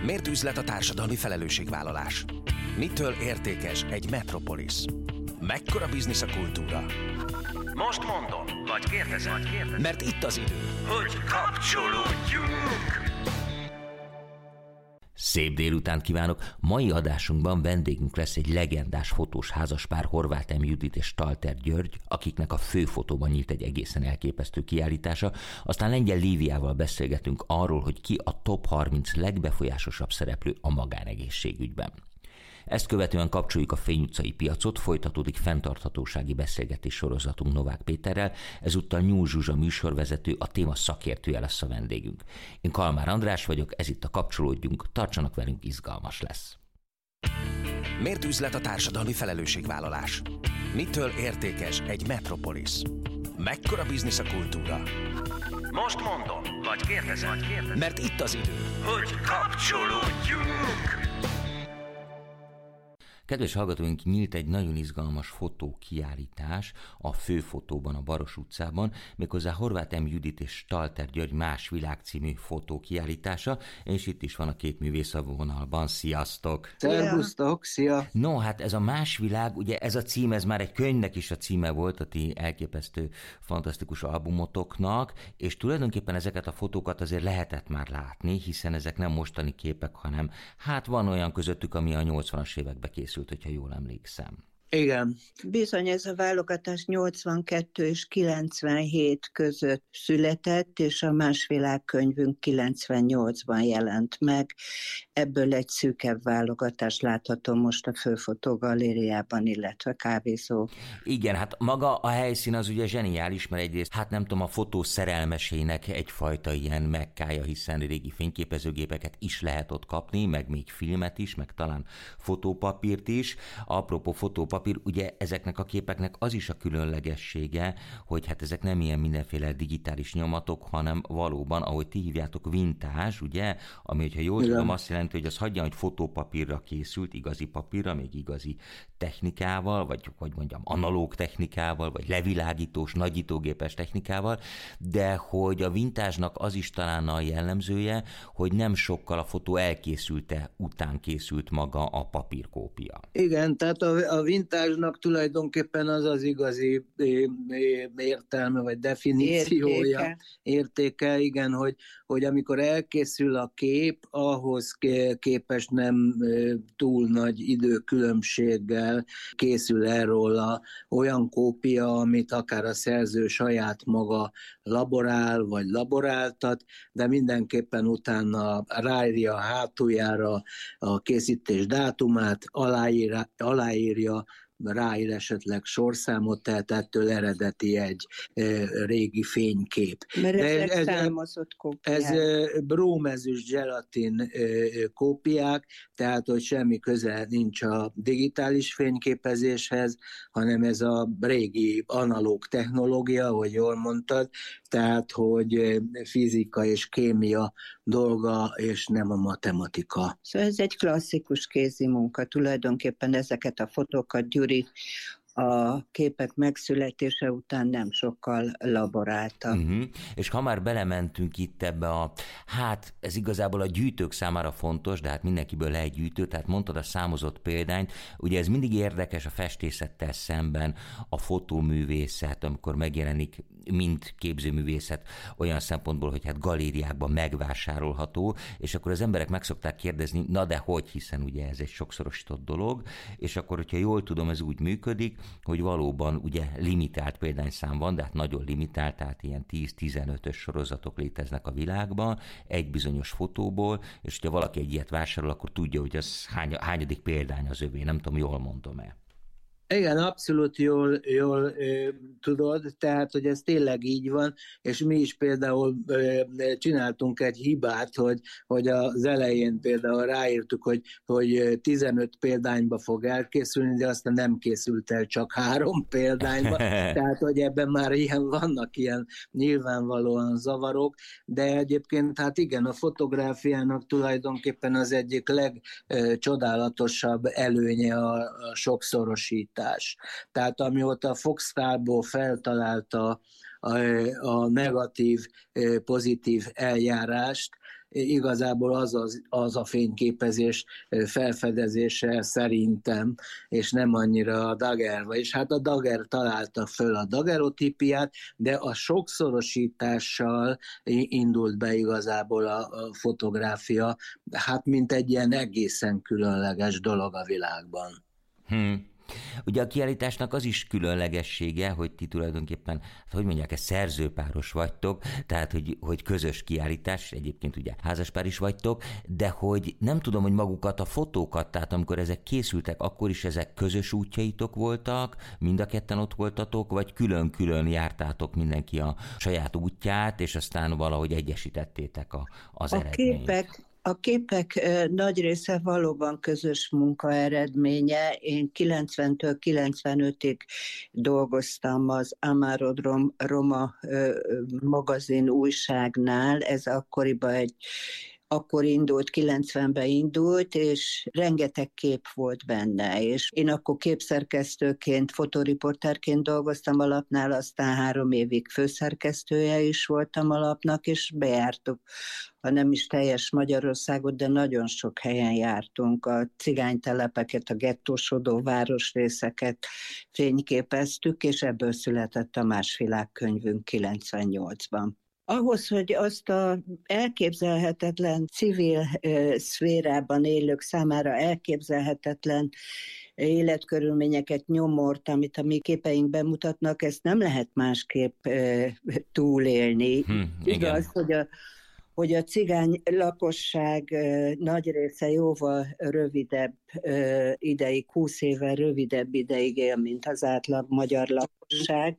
Miért üzlet a társadalmi felelősségvállalás? Mitől értékes egy metropolisz? Mekkora biznisz a kultúra? Most mondom, vagy kérdezem, mert itt az idő, hogy kapcsolódjunk! Szép délután kívánok! Mai adásunkban vendégünk lesz egy legendás fotós házaspár, Horváth M. Judit és Stalter György, akiknek a Főfotóban nyílt egy egészen elképesztő kiállítása. Aztán Lengyel Líviával beszélgetünk arról, hogy ki a top 30 legbefolyásosabb szereplő a magánegészségügyben. Ezt követően kapcsoljuk a Fény utcai piacot, folytatódik fenntarthatósági beszélgetés sorozatunk Novák Péterrel, ezúttal Nyúl Zsuzsa műsorvezető, a téma szakértője lesz a vendégünk. Én Kalmár András vagyok, ez itt a Kapcsolódjunk, tartsanak velünk, izgalmas lesz. Miért üzlet a társadalmi felelősségvállalás? Mitől értékes egy metropolisz? Mekkora biznisz a kultúra? Most mondom, vagy kérdezem, mert itt az idő, hogy kapcsolódjunk! Kedves hallgatóink, nyílt egy nagyon izgalmas fotókiállítás a Főfotóban, a Baros utcában, méghozzá Horváth M. Judit és Stalter György Más világ című fotókiállítása, és itt is van a két művész a vonalban. Sziasztok! Szervusztok, szia! No, hát ez a Más világ, ugye ez a cím, ez már egy könyvnek is a címe volt, a ti elképesztő, fantasztikus albumotoknak, és tulajdonképpen ezeket a fotókat azért lehetett már látni, hiszen ezek nem mostani képek, hanem hát van olyan közöttük, ami a 80-as évekbe készült, hogyha jól emlékszem. Igen. Bizony, ez a válogatás 82 és 97 között született, és a Más világ könyvünk 98-ban jelent meg. Ebből egy szűkebb válogatás látható most a Főfotó galériában, illetve kávézó. Igen, hát maga a helyszín az ugye zseniális, mert egyrészt, hát nem tudom, a fotó szerelmesének egyfajta ilyen mekkája, hiszen régi fényképezőgépeket is lehet ott kapni, meg még filmet is, meg talán fotópapírt is. Apropó fotópapír, ugye ezeknek a képeknek az is a különlegessége, hogy hát ezek nem ilyen mindenféle digitális nyomatok, hanem valóban, ahogy ti hívjátok, vintage, ugye, ami, hogyha jól tudom, azt jelenti, hogy az hagyja, hogy fotópapírra készült, igazi papírra, még igazi technikával, vagy hogy mondjam, analóg technikával, vagy levilágítós, nagyítógépes technikával, de hogy a vintage-nak az is talán a jellemzője, hogy nem sokkal a fotó elkészülte után készült maga a papírkópia. Igen, tehát a vintage-nak tulajdonképpen az az igazi értelme, vagy definíciója, értéke, igen, hogy amikor elkészül a kép, ahhoz képest nem túl nagy időkülönbséggel készül erről olyan kópia, amit akár a szerző saját maga laborál, vagy laboráltat, de mindenképpen utána ráírja a hátuljára a készítés dátumát, aláírja, ráír esetleg sorszámot, tehát ettől eredeti egy régi fénykép. Mert ezek származott kópiák. Ez brómezős gelatin kópiák, tehát hogy semmi köze nincs a digitális fényképezéshez, hanem ez a régi analóg technológia, ahogy jól mondtad, tehát hogy fizika és kémia dolga, és nem a matematika. Szóval ez egy klasszikus kézi munka, tulajdonképpen ezeket a fotókat Gyuri a képek megszületése után nem sokkal laborálta. És ha már belementünk itt ebbe hát ez igazából a gyűjtők számára fontos, de hát mindenkiből lehet gyűjtő, tehát mondtad a számozott példányt, ugye ez mindig érdekes a festészettel szemben, a fotóművészet, amikor megjelenik mint képzőművészet olyan szempontból, hogy hát galériákban megvásárolható, és akkor az emberek meg szokták kérdezni, na de hogy, hiszen ugye ez egy sokszorosított dolog, és akkor, hogyha jól tudom, ez úgy működik, hogy valóban ugye limitált példányszám van, de hát nagyon limitált, tehát ilyen 10-15-ös sorozatok léteznek a világban, egy bizonyos fotóból, és hogyha valaki egy ilyet vásárol, akkor tudja, hogy az hányadik példány az övé, nem tudom, jól mondom-e. Igen, abszolút jól tudod, tehát, hogy ez tényleg így van, és mi is például csináltunk egy hibát, hogy az elején például ráírtuk, hogy 15 példányba fog elkészülni, de aztán nem készült el csak 3 példányba, tehát, hogy ebben már vannak ilyen nyilvánvalóan zavarok, de egyébként hát igen, a fotográfiának tulajdonképpen az egyik legcsodálatosabb előnye a sokszorosítás. Tehát amióta Fox Talbot feltalálta a negatív, pozitív eljárást, igazából az a fényképezés felfedezése szerintem, és nem annyira a Daguerre, és hát a Daguerre találta föl a daguerreotípiát, de a sokszorosítással indult be igazából a fotográfia, hát mint egy ilyen egészen különleges dolog a világban. Ugye a kiállításnak az is különlegessége, hogy ti tulajdonképpen, hogy mondják, szerzőpáros vagytok, tehát hogy közös kiállítás, egyébként ugye házaspár is vagytok, de hogy nem tudom, hogy magukat a fotókat, tehát amikor ezek készültek, akkor is ezek közös útjaitok voltak, mind a ketten ott voltatok, vagy külön-külön jártátok mindenki a saját útját, és aztán valahogy egyesítettétek az eredményt? A képek nagy része valóban közös munka eredménye. Én 90-től 95-ig dolgoztam az Amaro Roma magazin újságnál, ez akkor indult, 90-ben indult, és rengeteg kép volt benne, és én akkor képszerkesztőként, fotoriporterként dolgoztam a lapnál, aztán 3 évig főszerkesztője is voltam a lapnak, és bejártuk, ha nem is teljes Magyarországot, de nagyon sok helyen jártunk, a cigánytelepeket, a gettósodó városrészeket fényképeztük, és ebből született a Másvilágkönyvünk 98-ban. Ahhoz, hogy azt az elképzelhetetlen civil szférában élők számára elképzelhetetlen életkörülményeket, nyomort, amit a mi képeink bemutatnak, ezt nem lehet másképp túlélni. Igaz, hogy a cigány lakosság nagy része jóval rövidebb ideig, 20 éve rövidebb ideig él, mint az átlag magyar lakosság,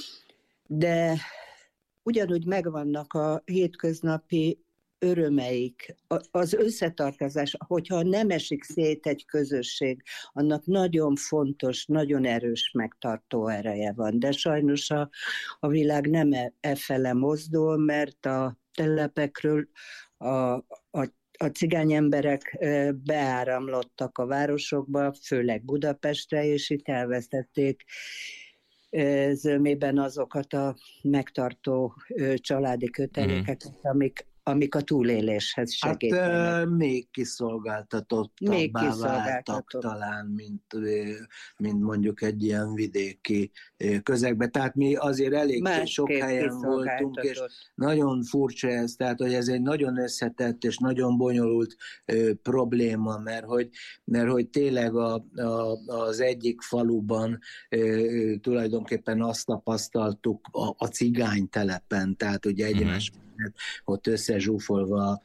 de ugyanúgy megvannak a hétköznapi örömeik, az összetartozás, hogyha nem esik szét egy közösség, annak nagyon fontos, nagyon erős megtartó ereje van. De sajnos a világ nem fele mozdul, mert a telepekről a cigány emberek beáramlottak a városokba, főleg Budapestre, és itt elvesztették zömében azokat a megtartó családi kötelékeket, amik a túléléshez segítenek. Hát még kiszolgáltatottabbá váltak talán, mint mondjuk egy ilyen vidéki közegben. Tehát mi azért elég sok helyen voltunk, és nagyon furcsa ez, tehát hogy ez egy nagyon összetett és nagyon bonyolult probléma, mert hogy tényleg az egyik faluban tulajdonképpen azt tapasztaltuk a cigánytelepen, tehát ugye egymás ott összezsúfolva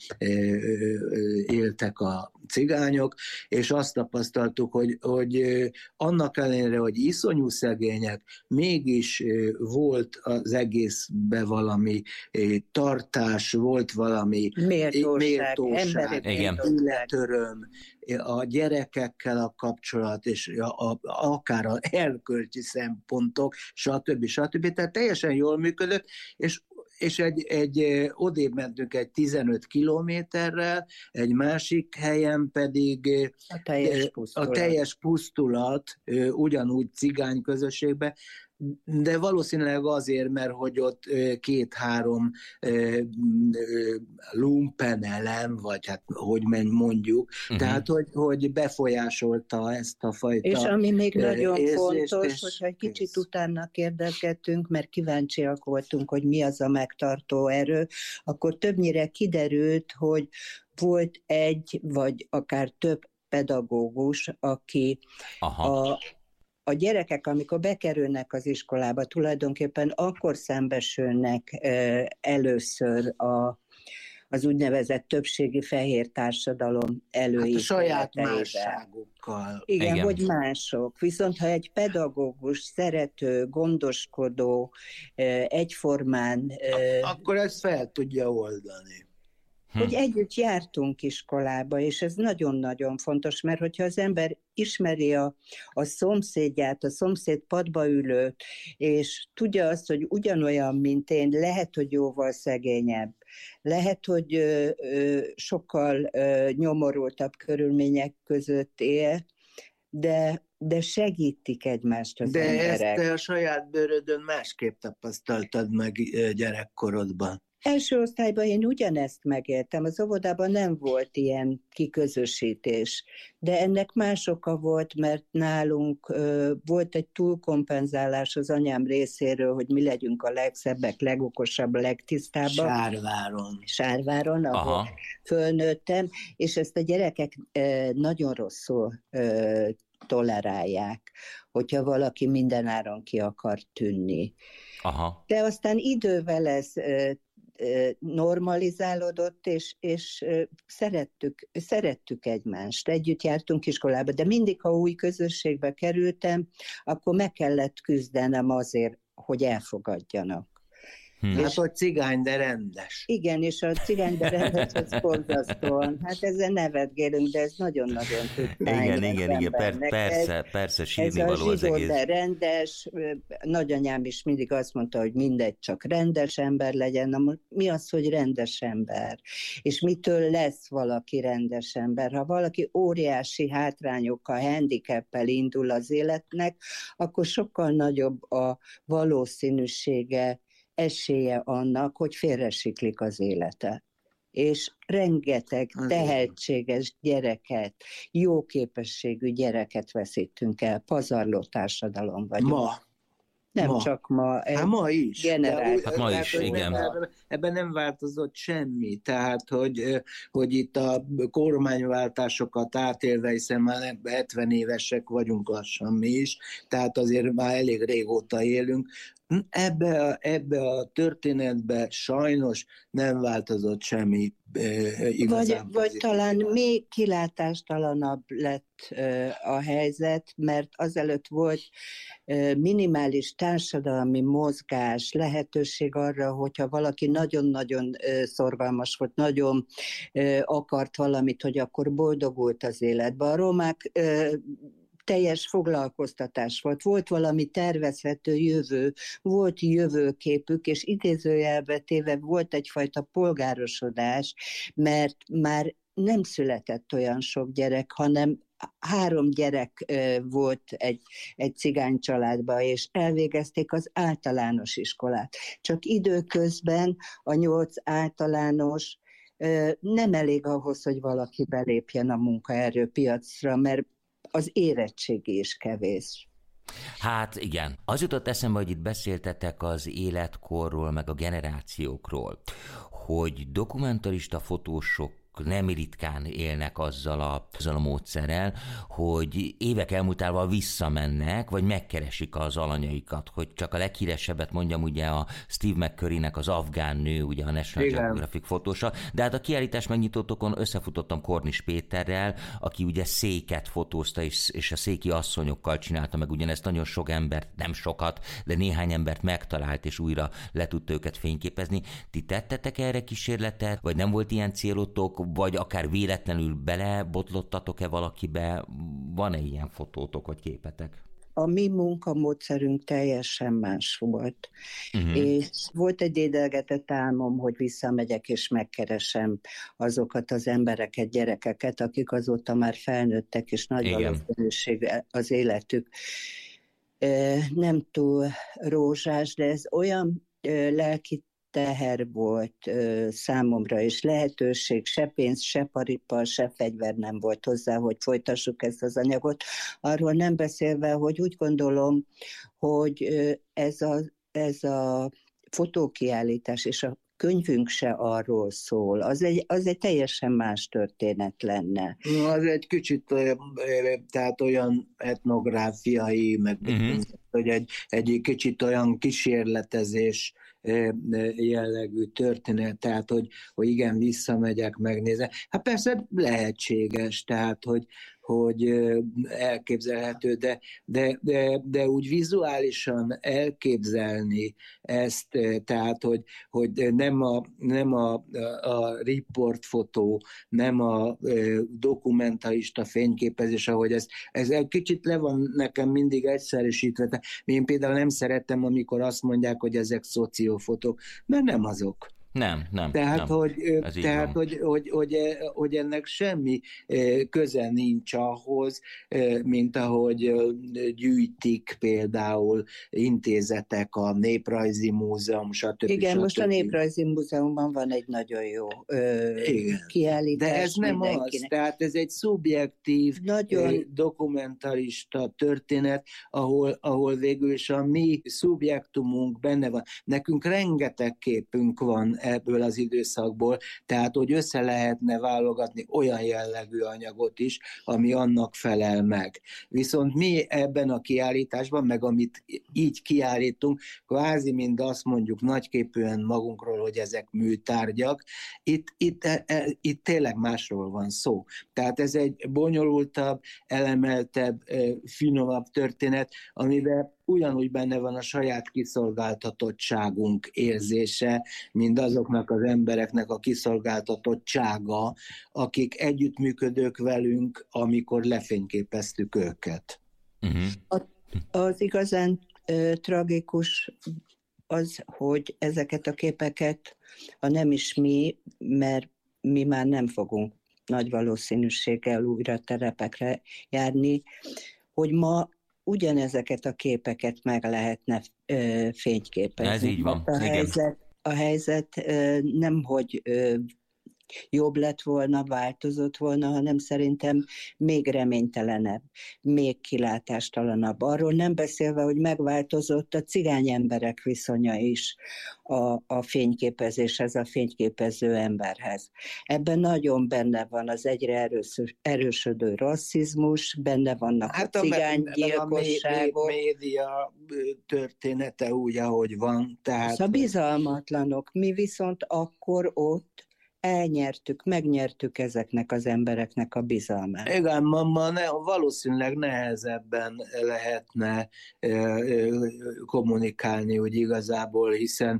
éltek a cigányok, és azt tapasztaltuk, hogy annak ellenére, hogy iszonyú szegények, mégis volt az egészben valami tartás, volt valami méltóság, életöröm, a gyerekekkel a kapcsolat, és akár az erkölcsi szempontok, stb. Tehát teljesen jól működött, és odébb mentünk egy 15 kilométerrel, egy másik helyen pedig a teljes pusztulat ugyanúgy cigány közösségben, de valószínűleg azért, mert hogy ott 2-3 lumpenelem, vagy hát hogy mondjuk, tehát hogy befolyásolta ezt a fajta és ami még nagyon fontos, hogyha egy kicsit utána kérdezgettünk, mert kíváncsiak voltunk, hogy mi az a megtartó erő, akkor többnyire kiderült, hogy volt egy, vagy akár több pedagógus, aki a gyerekek, amikor bekerülnek az iskolába, tulajdonképpen akkor szembesülnek először az úgynevezett többségi fehér társadalom előítéleteivel. Hát a saját másságukkal. Igen, hogy mások. Viszont ha egy pedagógus, szerető, gondoskodó, egyformán... Akkor ezt fel tudja oldani. Hogy együtt jártunk iskolába, és ez nagyon-nagyon fontos, mert hogyha az ember ismeri a szomszédját, a szomszéd padba ülőt, és tudja azt, hogy ugyanolyan, mint én, lehet, hogy jóval szegényebb, lehet, hogy sokkal nyomorultabb körülmények között él, de segítik egymást az emberek. De ezt te a saját bőrödön másképp tapasztaltad meg gyerekkorodban. Első osztályban én ugyanezt megéltem, az óvodában nem volt ilyen kiközösítés, de ennek más oka volt, mert nálunk volt egy túlkompenzálás az anyám részéről, hogy mi legyünk a legszebbek, legokosabb, legtisztábbak. Sárváron, ahol fölnőttem, és ezt a gyerekek nagyon rosszul tolerálják, hogyha valaki mindenáron ki akar tűnni. Aha. De aztán idővel ez normalizálódott, és szerettük egymást. Együtt jártunk iskolába, de mindig, ha új közösségbe kerültem, akkor meg kellett küzdenem azért, hogy elfogadjanak. Hát, hogy cigány, de rendes. Igen, és a cigány, de rendes, az borzasztóan. Hát ezzel nevetgélünk, de ez nagyon-nagyon tudtány. Igen, persze, sírni való az egész. Ez a zsidó, de rendes, nagyanyám is mindig azt mondta, hogy mindegy, csak rendes ember legyen. Na, mi az, hogy rendes ember? És mitől lesz valaki rendes ember? Ha valaki óriási hátrányokkal, handicappel indul az életnek, akkor sokkal nagyobb a valószínűsége, esélye annak, hogy félresiklik az élete. És rengeteg tehetséges gyereket, jó képességű gyereket veszítünk el, pazarló társadalom vagyunk. Nem csak ma. Hát ma is. Hát ma is, igen. Ebben nem változott semmi. Tehát, hogy itt a kormányváltásokat átélve, hiszen már 70 évesek vagyunk lassan mi is, tehát azért már elég régóta élünk. Ebbe a történetbe sajnos nem változott semmi igazán. Vagy talán még kilátástalanabb lett a helyzet, mert azelőtt volt minimális társadalmi mozgás, lehetőség arra, hogyha valaki nagyon-nagyon szorgalmas volt, nagyon akart valamit, hogy akkor boldogult az életben. A romák teljes foglalkoztatás volt valami tervezhető jövő, volt jövőképük, és idézőjelbe téve volt egyfajta polgárosodás, mert már nem született olyan sok gyerek, hanem 3 gyerek volt egy cigány családban, és elvégezték az általános iskolát. Csak időközben a 8 általános nem elég ahhoz, hogy valaki belépjen a munkaerőpiacra, mert az érettségi is kevés. Hát igen. Az jutott eszembe, hogy itt beszéltetek az életkorról, meg a generációkról, hogy dokumentarista fotósok nem ritkán élnek azzal a módszerrel, hogy évek elmúltával visszamennek, vagy megkeresik az alanyaikat, hogy csak a leghíresebbet mondjam, ugye a Steve McCurry-nek az Afgán nő, ugye a National Geographic fotósa, de hát a kiállítás megnyitótokon összefutottam Kornis Péterrel, aki ugye széket fotózta, és a széki asszonyokkal csinálta meg ugyanezt, nagyon sok embert, nem sokat, de néhány embert megtalált, és újra le tudta őket fényképezni. Ti tettetek erre kísérletet, vagy nem volt ilyen célotok, vagy akár véletlenül belebotlottatok-e valakibe? Van-e ilyen fotótok, vagy képetek? A mi munkamódszerünk teljesen más volt. És volt egy dédelgetett álmom, hogy visszamegyek és megkeresem azokat az embereket, gyerekeket, akik azóta már felnőttek, és nagy valószínűség az életük nem túl rózsás, de ez olyan lelki teher volt számomra, és lehetőség, se pénz, se paripar, se fegyver nem volt hozzá, hogy folytassuk ezt az anyagot. Arról nem beszélve, hogy úgy gondolom, hogy ez a fotókiállítás és a könyvünk se arról szól. Az egy teljesen más történet lenne. Az egy kicsit tehát olyan etnográfiai, meg hogy egy kicsit olyan kísérletezés jellegű történet, tehát hogy igen, visszamegyek, megnézem. Hát persze lehetséges, tehát hogy elképzelhető, de úgy vizuálisan elképzelni ezt, tehát hogy nem a riportfotó, nem a dokumentarista fényképezés, ahogy ez egy kicsit le van nekem mindig egyszerűsítve. Én például nem szeretem, amikor azt mondják, hogy ezek szociófotók, mert nem azok. Nem. Tehát, hogy ennek semmi köze nincs ahhoz, mint ahogy gyűjtik például intézetek, a Néprajzi Múzeum, stb. Igen, most a Néprajzi Múzeumban van egy nagyon jó kiállítás. De ez nem az, tehát ez egy szubjektív, dokumentarista történet, ahol végül is a mi szubjektumunk benne van. Nekünk rengeteg képünk van ebből az időszakból, tehát hogy össze lehetne válogatni olyan jellegű anyagot is, ami annak felel meg. Viszont mi ebben a kiállításban, meg amit így kiállítunk, kvázi mind azt mondjuk nagyképűen magunkról, hogy ezek műtárgyak, itt tényleg másról van szó. Tehát ez egy bonyolultabb, elemeltebb, finomabb történet, amiben ugyanúgy benne van a saját kiszolgáltatottságunk érzése, mint azoknak az embereknek a kiszolgáltatottsága, akik együttműködők velünk, amikor lefényképeztük őket. Az igazán tragikus az, hogy ezeket a képeket, ha nem is mi, mert mi már nem fogunk nagy valószínűséggel újra terepekre járni, hogy ma ugyanezeket a képeket meg lehetne fényképezni. Ez így van. A helyzet nemhogy jobb lett volna, változott volna, hanem szerintem még reménytelenebb, még kilátástalanabb. Arról nem beszélve, hogy megváltozott a cigány emberek viszonya is a fényképezéshez, a fényképező emberhez. Ebben nagyon benne van az egyre erősödő rasszizmus, benne vannak a cigánygyilkosságok. A média története úgy, ahogy van. Tehát... A bizalmatlanok. Mi viszont akkor ott megnyertük ezeknek az embereknek a bizalmát. Igen, ma valószínűleg nehezebben lehetne kommunikálni úgy igazából, hiszen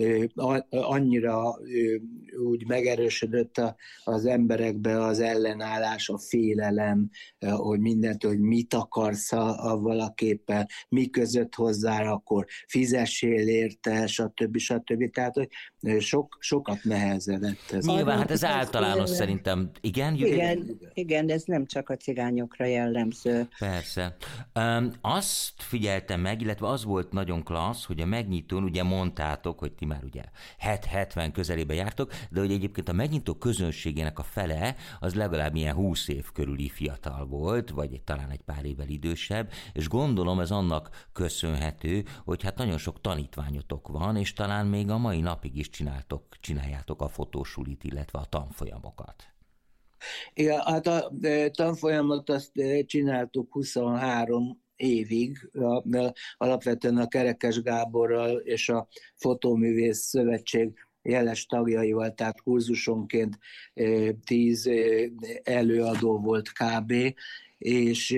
annyira úgy megerősödött az emberekbe az ellenállás, a félelem, hogy mindent, hogy mit akarsz avval a képpel, mi között hozzá, akkor fizessél érte, stb. Tehát, hogy sokat nehezedett ez. Nyilván, hát ez általános szerintem. Igen, ez nem csak a cigányokra jellemző. Persze. Azt figyeltem meg, illetve az volt nagyon klassz, hogy a megnyitón, ugye mondtátok, hogy ti már ugye 70 közelébe jártok, de hogy egyébként a megnyitó közönségének a fele az legalább ilyen 20 év körüli fiatal volt, vagy talán egy pár évvel idősebb, és gondolom ez annak köszönhető, hogy hát nagyon sok tanítványotok van, és talán még a mai napig is csináljátok a fotósulit, illetve a tanfolyamokat. Igen, hát a tanfolyamot azt csináltuk 23 évig, alapvetően a Kerekes Gáborral és a Fotóművész Szövetség jeles tagjaival, tehát kurzusonként 10 előadó volt kb., és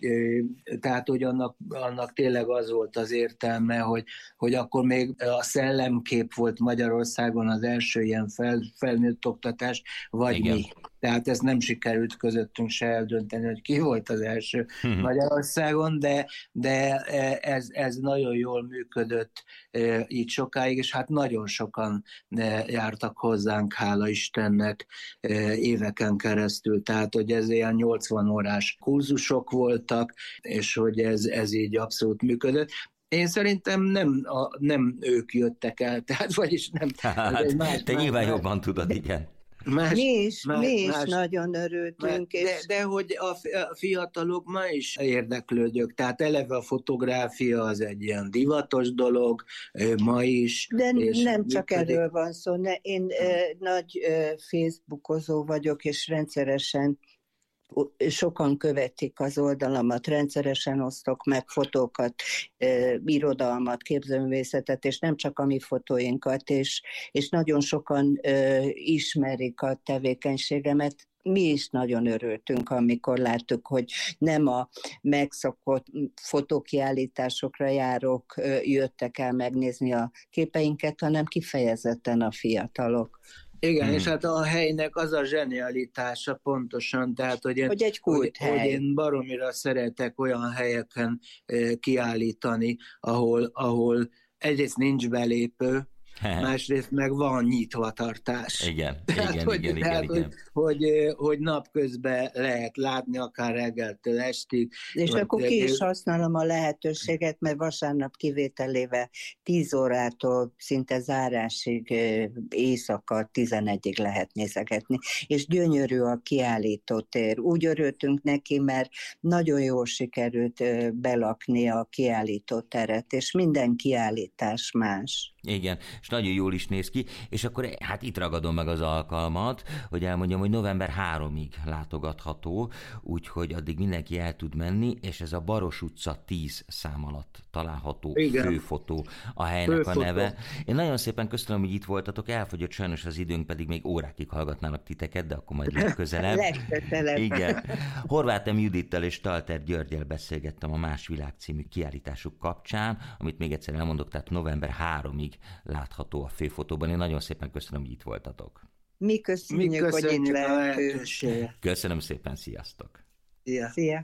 tehát, hogy annak tényleg az volt az értelme, hogy akkor még a szellemkép volt Magyarországon az első ilyen felnőtt oktatás, vagy igen. Mi. Tehát ezt nem sikerült közöttünk se eldönteni, hogy ki volt az első Magyarországon, de ez nagyon jól működött így sokáig, és hát nagyon sokan jártak hozzánk, hála Istennek, éveken keresztül. Tehát, hogy ez ilyen 80 órás kurzusok voltak, és hogy ez így abszolút működött. Én szerintem nem ők jöttek el, tehát vagyis nem. Te nyilván jobban tudod, igen. Mi is nagyon örültünk. De hogy a fiatalok ma is érdeklődők, tehát eleve a fotográfia az egy ilyen divatos dolog, ma is. De nem csak erről van szó. Én nagy Facebookozó vagyok, és rendszeresen sokan követik az oldalamat, rendszeresen osztok meg fotókat, irodalmat, képzőművészetet, és nem csak a mi fotóinkat, és nagyon sokan ismerik a tevékenységemet. Mi is nagyon örültünk, amikor láttuk, hogy nem a megszokott fotókiállításokra járók jöttek el megnézni a képeinket, hanem kifejezetten a fiatalok. Igen, és hát a helynek az a zsenialitása pontosan, tehát hogy én baromira szeretek olyan helyeken kiállítani, ahol egyrészt nincs belépő, másrészt meg van nyitvatartás. Igen, Tehát, igen. Hogy napközben lehet látni, akár reggeltől estig. És akkor ki is használom a lehetőséget, mert vasárnap kivételével 10 órától szinte zárásig éjszaka 11-ig lehet nézegetni. És gyönyörű a kiállítótér. Úgy örültünk neki, mert nagyon jól sikerült belakni a kiállítóteret, és minden kiállítás más. Igen, és nagyon jól is néz ki, és akkor hát itt ragadom meg az alkalmat, hogy elmondjam, hogy november 3-ig látogatható, úgyhogy addig mindenki el tud menni, és ez a Baros utca 10 szám alatt található főfotó a helynek a neve. Én nagyon szépen köszönöm, hogy itt voltatok, elfogyott sajnos az időnk, pedig még órákig hallgatnálak titeket, de akkor majd legközelebb. Igen. Horváth M. Judittal és Stalter Györggyel beszélgettem a Más világ című kiállításuk kapcsán, amit még egyszer elmondok, tehát november 3-ig látható a főfotóban. Én nagyon szépen köszönöm, hogy itt voltatok. Mi köszönjük, hogy itt lehetünk. Köszönöm szépen, sziasztok! Szia!